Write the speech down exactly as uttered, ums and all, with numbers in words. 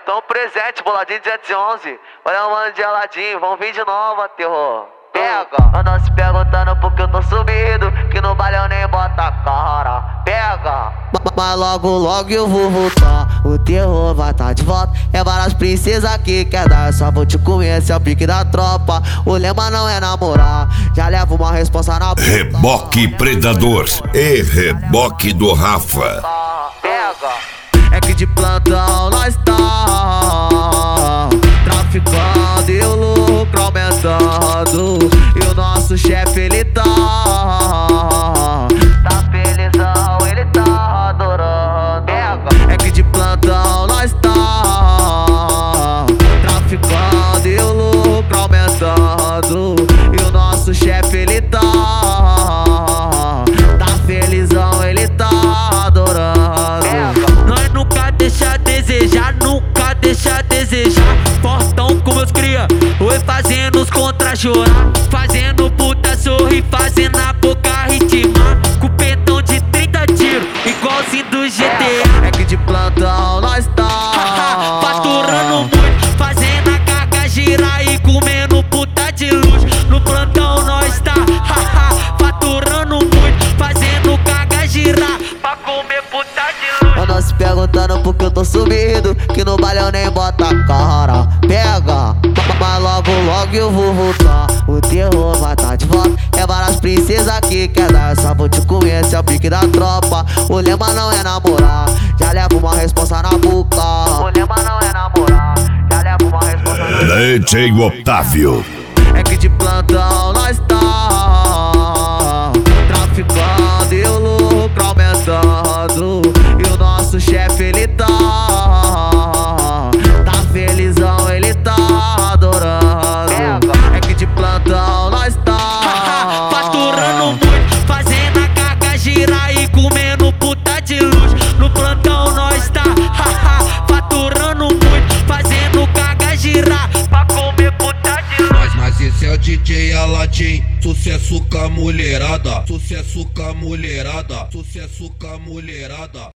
tão presente, boladinho de sete onze. Olha o mano de geladinho, vão vir de novo, terror. Pega, andam se perguntando por que eu tô sumido, que no baile eu nem boto a cara. Pega, mas logo logo eu vou voltar, o terror vai tá de volta. É várias princesas que quer dar, só vou te comer, esse é o pique da tropa. O lema não é namorar, já levo uma responsa na boca. Reboque Predador e Reboque do Rafa. Pega, é que de plantão nós tá traficando e o lucro aumentando, e o nosso chefe ele tá tá felizão, ele tá adorando. Pega, é que de plantão nós tá traficando e o lucro aumentando, e o nosso chefe ele tá tá felizão, ele tá adorando. Pega, nós nunca deixa a desejar, nunca deixa a desejar. Fortão com meus cria, oi fazendo os contra chorar, fazendo puta sorrir, fazendo a boca ritmar, com petão de trinta tiros, igualzinho do G T A. É que de plantão nós tá faturando muito, fazendo a carga girar e comendo puta de luz. No plantão nós tá faturando muito, fazendo carga girar pra comer puta de luz. Andam se perguntando por que eu tô sumido, que no baile eu nem boto a cara. Pega, mas logo logo eu vou voltar, o terror vai tá de volta. É várias princesas que quer dar, só vou te comer, esse é o pique da tropa. O lema não é namorar, já levo uma responsa na boca. o lema não é namorar, já levo uma responsa na boca. D J Otávio. É que de plantão nós tá traficando e o lucro aumentando, e o nosso chefe ele tá tá felizão, ele tá adorando. É que de plantão nós tá faturando muito, fazendo a carga girar e comendo puta de luz. No plantão nós tá faturando muito, fazendo carga girar pra comer puta de luz. Mas, mas esse é o D J Aladim, sucesso com a mulherada, sucesso com a mulherada, sucesso com a mulherada.